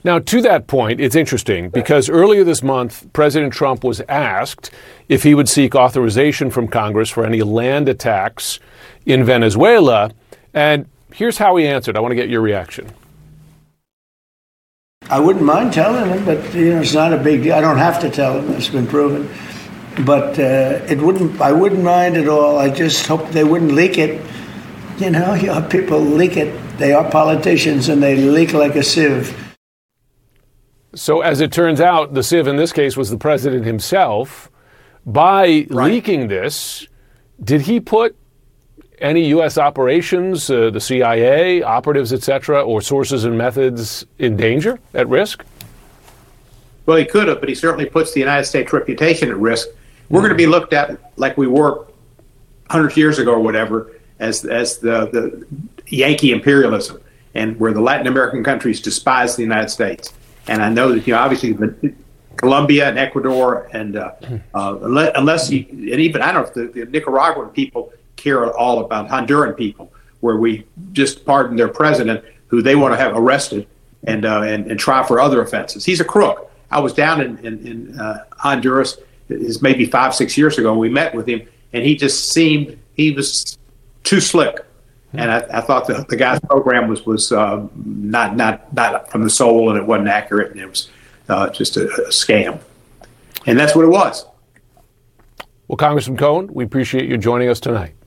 Now, to that point, it's interesting because earlier this month, President Trump was asked if he would seek authorization from Congress for any land attacks in Venezuela. And here's how he answered. I want to get your reaction. I wouldn't mind telling him, but it's not a big deal. I don't have to tell him. It's been proven. But I wouldn't mind at all. I just hope they wouldn't leak it. People leak it. They are politicians and they leak like a sieve. So as it turns out, the sieve in this case was the president himself. By leaking this, did he put any U.S. operations, the CIA, operatives, et cetera, or sources and methods in danger, at risk? Well, he could have, but he certainly puts the United States reputation at risk. We're going to be looked at like we were 100 years ago or whatever, as the Yankee imperialism, and where the Latin American countries despise the United States. And I know that, obviously Colombia and Ecuador and unless you, and even, I don't know if the Nicaraguan people care at all about Honduran people, where we just pardoned their president, who they want to have arrested and try for other offenses. He's a crook. I was down in Honduras, is maybe 5-6 years ago, and we met with him, and he just seemed, he was too slick. And I thought the guy's program was not from the soul, and it wasn't accurate, and it was just a scam. And that's what it was. Well, Congressman Cohen, we appreciate you joining us tonight.